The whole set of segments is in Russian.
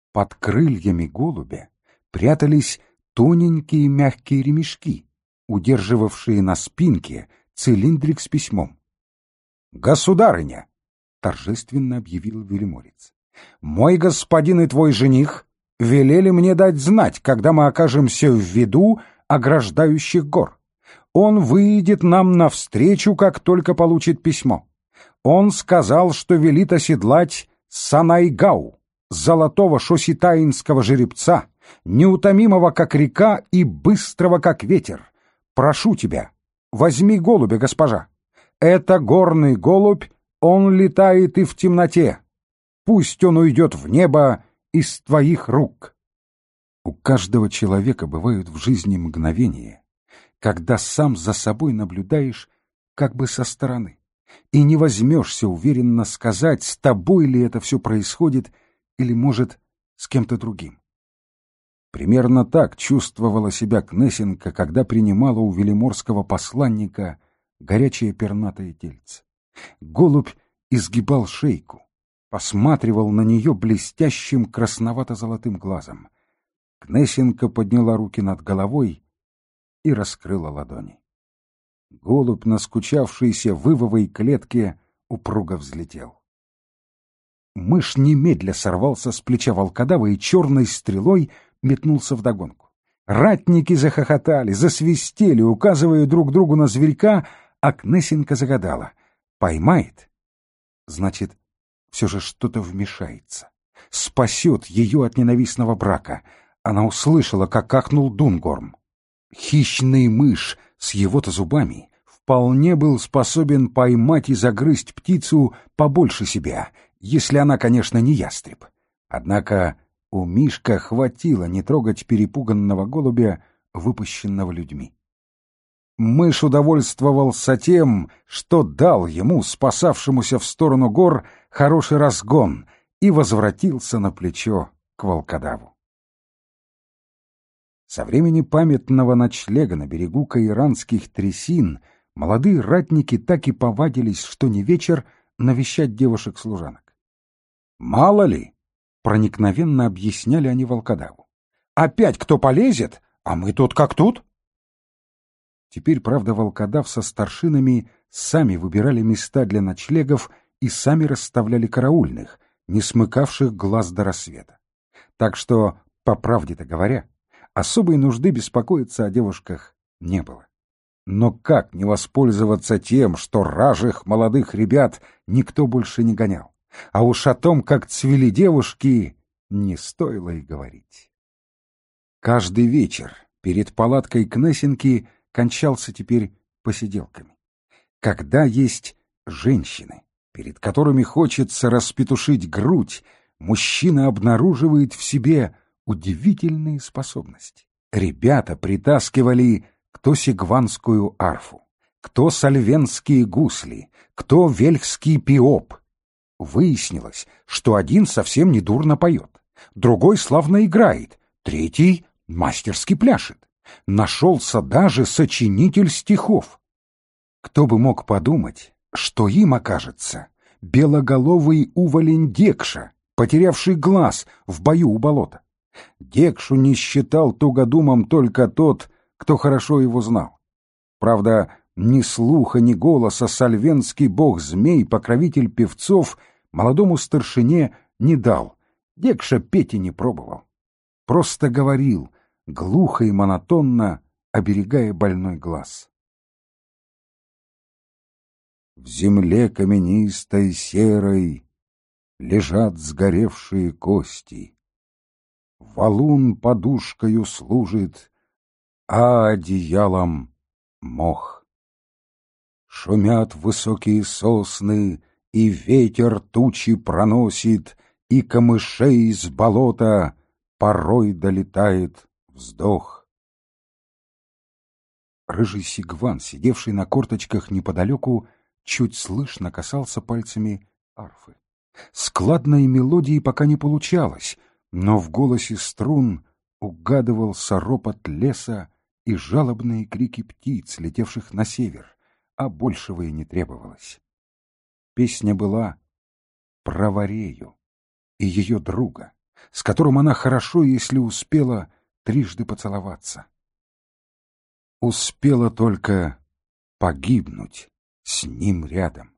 Под крыльями голубя прятались тоненькие мягкие ремешки, удерживавшие на спинке цилиндрик с письмом. «Государыня!» — торжественно объявил велиморец. «Мой господин и твой жених велели мне дать знать, когда мы окажемся в виду ограждающих гор. Он выйдет нам навстречу, как только получит письмо. Он сказал, что велит оседлать Санайгау, золотого шоситаинского жеребца, неутомимого, как река, и быстрого, как ветер. Прошу тебя, возьми голубя, госпожа. Это горный голубь, он летает и в темноте. Пусть он уйдет в небо из твоих рук». У каждого человека бывают в жизни мгновения, когда сам за собой наблюдаешь как бы со стороны, и не возьмешься уверенно сказать, с тобой ли это все происходит или, может, с кем-то другим. Примерно так чувствовала себя Кнесенко, когда принимала у велиморского посланника горячее пернатое тельце. Голубь изгибал шейку, посматривал на нее блестящим красновато-золотым глазом. Кнесенко подняла руки над головой и раскрыла ладони. Голубь, наскучавшийся в ивовой клетке, упруго взлетел. Мышь немедля сорвался с плеча волкодава и черной стрелой метнулся вдогонку. Ратники захохотали, засвистели, указывая друг другу на зверька, а Кнесенко загадала: поймает, значит, все же что-то вмешается, спасет ее от ненавистного брака. Она услышала, как ахнул Дунгорм. Хищный мышь с его-то зубами вполне был способен поймать и загрызть птицу побольше себя, если она, конечно, не ястреб. Однако у Мишка хватило не трогать перепуганного голубя, выпущенного людьми. Мышь удовольствовался тем, что дал ему, спасавшемуся в сторону гор, хороший разгон, и возвратился на плечо к волкодаву. Со времени памятного ночлега на берегу каиранских трясин молодые ратники так и повадились, что не вечер, навещать девушек-служанок. «Мало ли!» — проникновенно объясняли они волкодаву. «Опять кто полезет, а мы тут как тут!» Теперь, правда, волкодав со старшинами сами выбирали места для ночлегов и сами расставляли караульных, не смыкавших глаз до рассвета. Так что, по правде-то говоря, особой нужды беспокоиться о девушках не было. Но как не воспользоваться тем, что ражих молодых ребят никто больше не гонял? А уж о том, как цвели девушки, не стоило и говорить. Каждый вечер перед палаткой Кнесенки кончался теперь посиделками. Когда есть женщины, перед которыми хочется распетушить грудь, мужчина обнаруживает в себе удивительные способности. Ребята притаскивали кто сигванскую арфу, кто сальвенские гусли, кто вельхский пиоп. Выяснилось, что один совсем недурно поет, другой славно играет, третий мастерски пляшет. Нашелся даже сочинитель стихов. Кто бы мог подумать, что им окажется белоголовый уволень Декша, потерявший глаз в бою у болота. Декшу не считал тугодумом только тот, кто хорошо его знал. Правда, ни слуха, ни голоса сальвенский бог-змей, покровитель певцов, молодому старшине не дал. Декша петь и не пробовал. Просто говорил, глухо и монотонно, оберегая больной глаз. В земле каменистой серой лежат сгоревшие кости. Валун подушкою служит, а одеялом мох. Шумят высокие сосны, и ветер тучи проносит, и камышей с болота порой долетает вздох. Рыжий сигван, сидевший на корточках неподалеку, чуть слышно касался пальцами арфы. Складной мелодии пока не получалось, но в голосе струн угадывался ропот леса и жалобные крики птиц, летевших на север, а большего и не требовалось. Песня была про Варею и ее друга, с которым она хорошо, если успела трижды поцеловаться. Успела только погибнуть с ним рядом.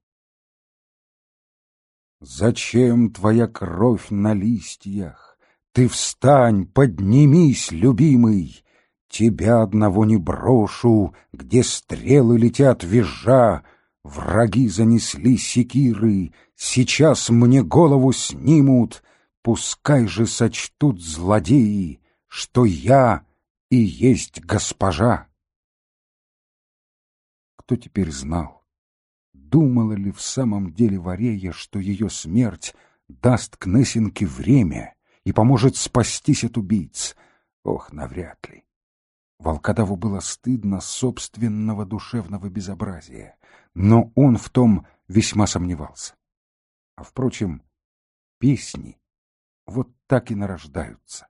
Зачем твоя кровь на листьях? Ты встань, поднимись, любимый! Тебя одного не брошу, где стрелы летят визжа. Враги занесли секиры, сейчас мне голову снимут. Пускай же сочтут злодеи, что я и есть госпожа. Кто теперь знал, думала ли в самом деле Варея, что ее смерть даст Кнесинке время и поможет спастись от убийц? Ох, навряд ли. Волкодаву было стыдно собственного душевного безобразия, но он в том весьма сомневался. А, впрочем, песни вот так и нарождаются.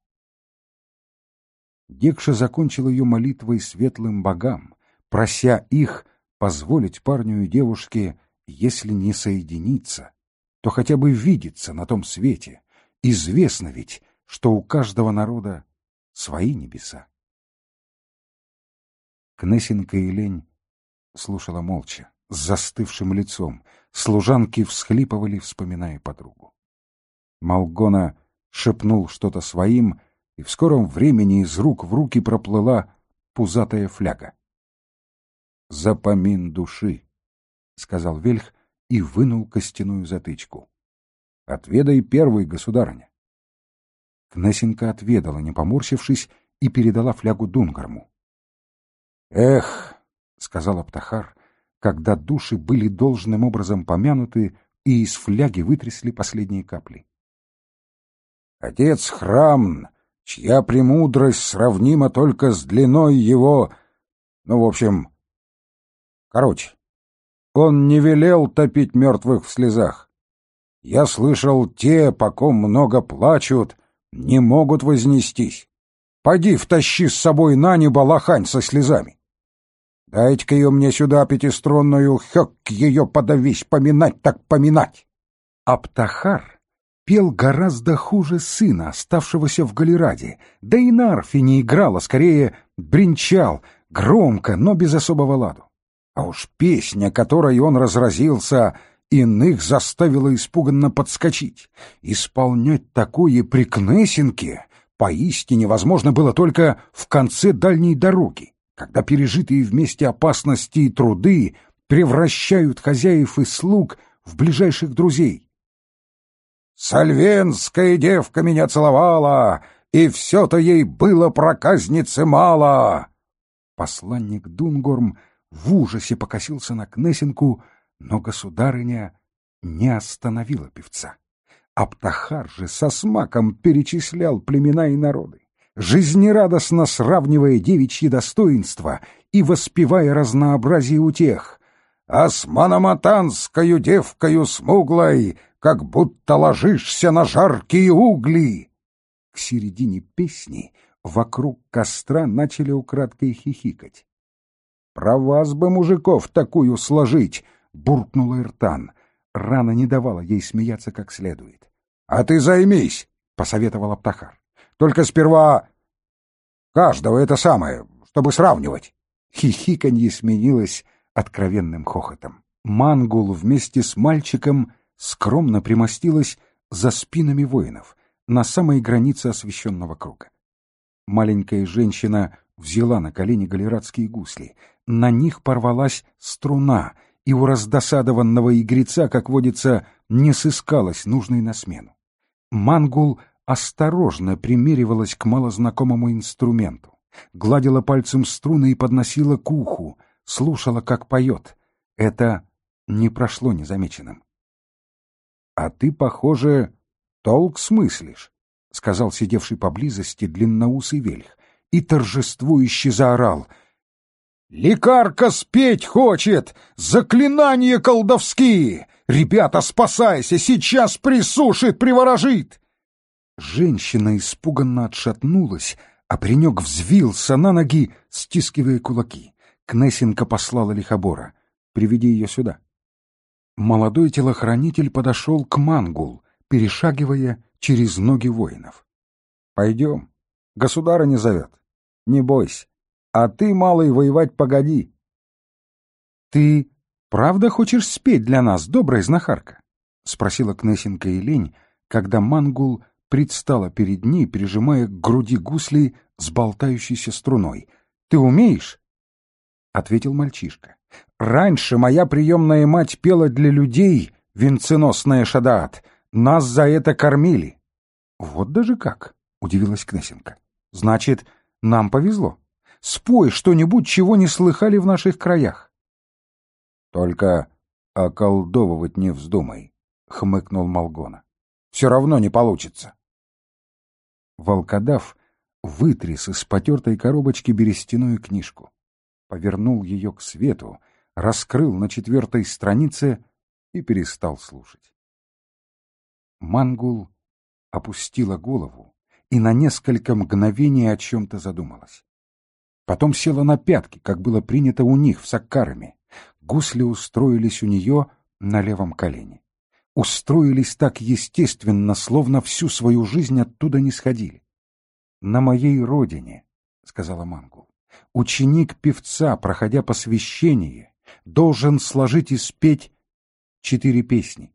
Гекша закончил ее молитвой светлым богам, прося их позволить парню и девушке, если не соединиться, то хотя бы видеться на том свете. Известно ведь, что у каждого народа свои небеса. Кнесинка Елень слушала молча, с застывшим лицом. Служанки всхлипывали, вспоминая подругу. Малгона шепнул что-то своим, и в скором времени из рук в руки проплыла пузатая фляга. «Запомин души», — сказал Вельх и вынул костяную затычку. «Отведай первый, государыня». Кнесинка отведала, не поморщившись, и передала флягу Дунгарму. «Эх», — сказал Аптахар, когда души были должным образом помянуты и из фляги вытрясли последние капли. «Отец Храмн, чья премудрость сравнима только с длиной его... в общем... Короче, он не велел топить мертвых в слезах. Я слышал, те, по ком много плачут, не могут вознестись. Поди втащи с собой на небо лохань со слезами. Дайте-ка ее мне сюда пятиструнную, хёк ее подавись, поминать так поминать». Аптахар пел гораздо хуже сына, оставшегося в Галераде, да и на арфе не играл, а скорее бренчал, громко, но без особого ладу. А уж песня, которой он разразился, иных заставила испуганно подскочить. Исполнять такое при Кнесинке поистине возможно было только в конце дальней дороги, когда пережитые вместе опасности и труды превращают хозяев и слуг в ближайших друзей. «Сальвенская девка меня целовала, и все-то ей было проказницы мало!» Посланник Дунгорм в ужасе покосился на Кнесинку, но государыня не остановила певца. Аптахар же со смаком перечислял племена и народы, жизнерадостно сравнивая девичьи достоинства и воспевая разнообразие утех. «А с мономатанскою девкою смуглой, как будто ложишься на жаркие угли!» К середине песни вокруг костра начали украдкой хихикать. «Про вас бы, мужиков, такую сложить!» — буркнула Иртан. Рана не давала ей смеяться как следует. «А ты займись!» — посоветовал Аптахар. «Только сперва каждого это самое, чтобы сравнивать!» Хихиканье сменилось откровенным хохотом. Мангул вместе с мальчиком скромно примостилась за спинами воинов на самой границе освещенного круга. Маленькая женщина взяла на колени галерадские гусли. На них порвалась струна, и у раздосадованного игреца, как водится, не сыскалось нужной на смену. Мангул осторожно примеривалась к малознакомому инструменту, гладила пальцем струны и подносила к уху, слушала, как поет. Это не прошло незамеченным. — А ты, похоже, толк смыслишь, — сказал сидевший поблизости длинноусый Вельх, и торжествующе заорал: «Лекарка спеть хочет! Заклинания колдовские! Ребята, спасайся! Сейчас присушит, приворожит!» Женщина испуганно отшатнулась, а паренек взвился на ноги, стискивая кулаки. Кнесинка послала Лихобора: «Приведи ее сюда». Молодой телохранитель подошел к Мангул, перешагивая через ноги воинов. «Пойдем, государыня зовет. Не бойся, а ты, малый, воевать погоди». «Ты правда хочешь спеть для нас, добрая знахарка?» — спросила Кнесенка Елень, когда Мангул предстала перед ней, прижимая к груди гусли с болтающейся струной. «Ты умеешь?» — ответил мальчишка. «Раньше моя приемная мать пела для людей, венценосная Шадаат. Нас за это кормили». «Вот даже как!» — удивилась Кнесенка. «Значит, нам повезло. Спой что-нибудь, чего не слыхали в наших краях». «Только околдовывать не вздумай», — хмыкнул Малгона. «Все равно не получится». Волкодав вытряс из потертой коробочки берестяную книжку, повернул ее к свету, раскрыл на 4-й странице и перестал слушать. Мангул опустила голову и на несколько мгновений о чем-то задумалась. Потом села на пятки, как было принято у них в Саккараме. Гусли устроились у нее на левом колене. Устроились так естественно, словно всю свою жизнь оттуда не сходили. «На моей родине, — сказала Мангул, — ученик певца, проходя посвящение, должен сложить и спеть 4 песни.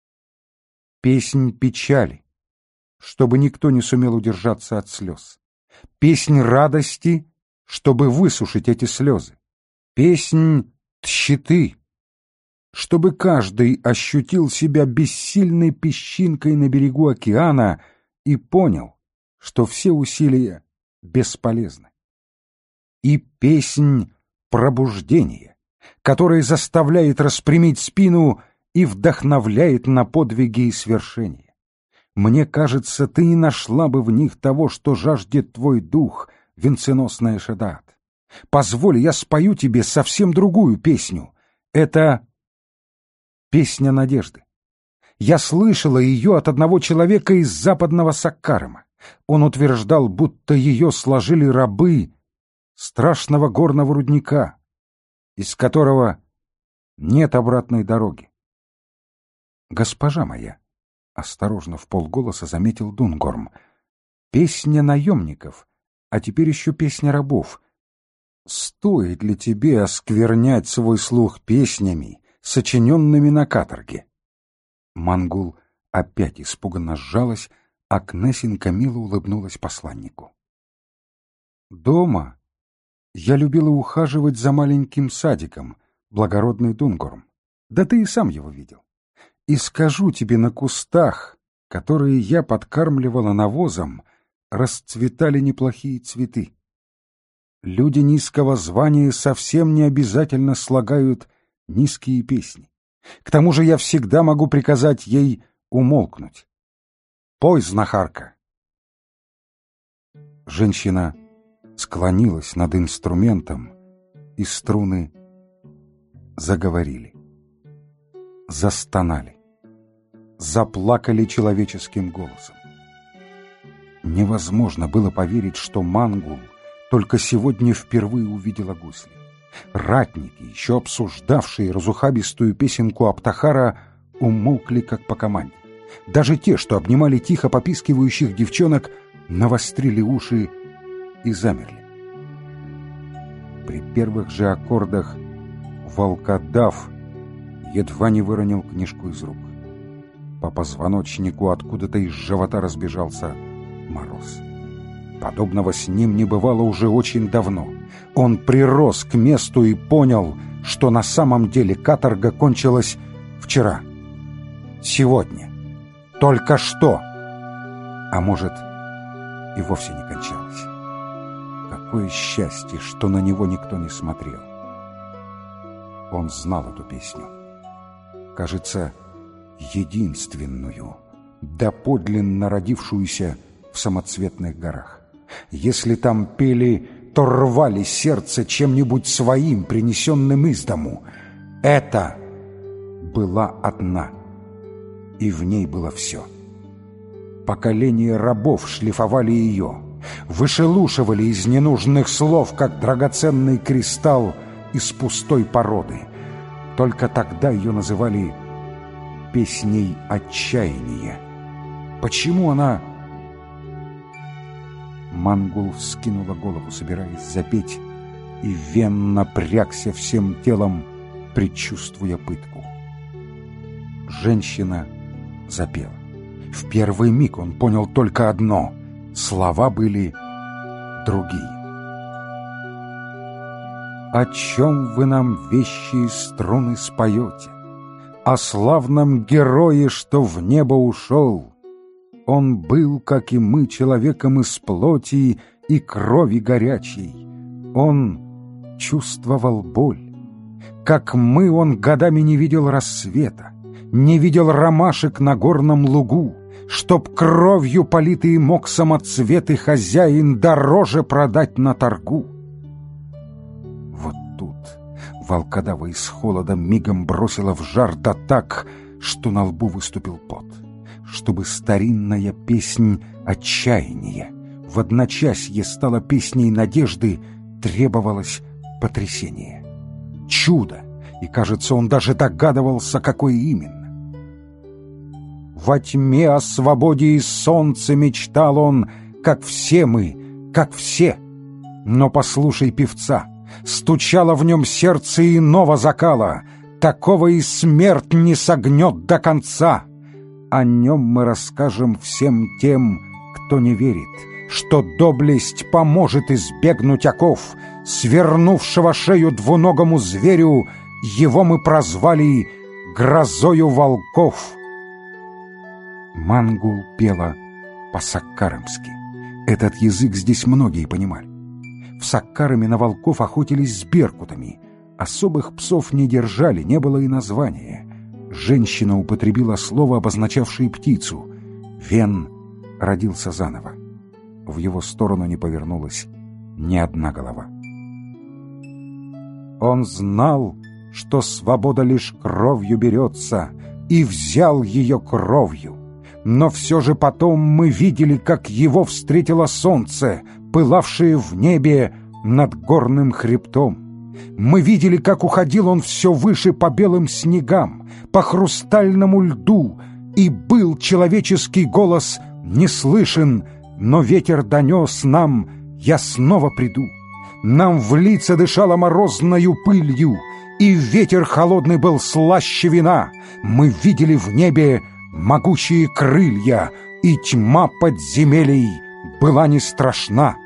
Песнь печали, чтобы никто не сумел удержаться от слез. Песнь радости, чтобы высушить эти слезы. Песнь тщеты, чтобы каждый ощутил себя бессильной песчинкой на берегу океана и понял, что все усилия бесполезны. И песнь пробуждения, которая заставляет распрямить спину и вдохновляет на подвиги и свершения. Мне кажется, ты не нашла бы в них того, что жаждет твой дух, венценосная Шадаат. Позволь, я спою тебе совсем другую песню. Это песня надежды. Я слышала ее от одного человека из западного Саккарама. Он утверждал, будто ее сложили рабы страшного горного рудника, из которого нет обратной дороги. «Госпожа моя», — осторожно вполголоса заметил Дунгорм, — «песня наемников, а теперь еще песня рабов. Стоит ли тебе осквернять свой слух песнями, сочиненными на каторге?» Мангул опять испуганно сжалась, а Кнесенка мило улыбнулась посланнику. «Дома я любила ухаживать за маленьким садиком, благородный Дунгорм. Да ты и сам его видел. И скажу тебе, на кустах, которые я подкармливала навозом, расцветали неплохие цветы. Люди низкого звания совсем не обязательно слагают низкие песни. К тому же я всегда могу приказать ей умолкнуть. Пой, знахарка!» Женщина склонилась над инструментом, и струны заговорили, застонали, заплакали человеческим голосом. Невозможно было поверить, что Мангул только сегодня впервые увидела гусли. Ратники, еще обсуждавшие разухабистую песенку Аптахара, умолкли как по команде. Даже те, что обнимали тихо попискивающих девчонок, навострили уши и замерли. При первых же аккордах волкодав едва не выронил книжку из рук. По позвоночнику откуда-то из живота разбежался мороз. Подобного с ним не бывало уже очень давно. Он прирос к месту и понял, что на самом деле каторга кончилась вчера, сегодня, только что, а может, и вовсе не кончалась. Какое счастье, что на него никто не смотрел. Он знал эту песню. Кажется, единственную, доподлинно родившуюся в самоцветных горах. Если там пели, то рвали сердце чем-нибудь своим, принесенным из дому. Это была одна, и в ней было все. Поколения рабов шлифовали ее, вышелушивали из ненужных слов, как драгоценный кристалл из пустой породы. Только тогда ее называли песней отчаяния, Почему она... Мангул вскинула голову, собираясь запеть, и Вен напрягся всем телом, предчувствуя пытку. Женщина запела. В первый миг он понял только одно — слова были другие. «О чем вы нам вещие струны споете? О славном герое, что в небо ушел. Он был, как и мы, человеком из плоти и крови горячей. Он чувствовал боль. Как мы, он годами не видел рассвета, не видел ромашек на горном лугу, чтоб кровью политый мог самоцветы хозяин дороже продать на торгу». Вот тут волкодава из холода мигом бросила в жар, да так, что на лбу выступил пот. Чтобы старинная песнь отчаяния в одночасье стала песней надежды, требовалось потрясение. Чудо, и, кажется, он даже догадывался, какое именно. Во тьме о свободе и солнце мечтал он, как все мы, как все. Но послушай певца, стучало в нем сердце иного закала, такого и смерть не согнет до конца. О нем мы расскажем всем тем, кто не верит, что доблесть поможет избегнуть оков, свернувшего шею двуногому зверю. Его мы прозвали грозою волков. Мангул пела по-саккарамски. Этот язык здесь многие понимали. В Саккараме на волков охотились с беркутами. Особых псов не держали, не было и названия. Женщина употребила слово, обозначавшее птицу. Вен родился заново. В его сторону не повернулась ни одна голова. Он знал, что свобода лишь кровью берется, и взял ее кровью. Но все же потом мы видели, как его встретило солнце, пылавшее в небе над горным хребтом. Мы видели, как уходил он все выше по белым снегам, по хрустальному льду, и был человеческий голос не слышен, но ветер донес нам: «Я снова приду». Нам в лица дышало морозною пылью, и ветер холодный был слаще вина. Мы видели в небе могучие крылья, и тьма подземелий была не страшна.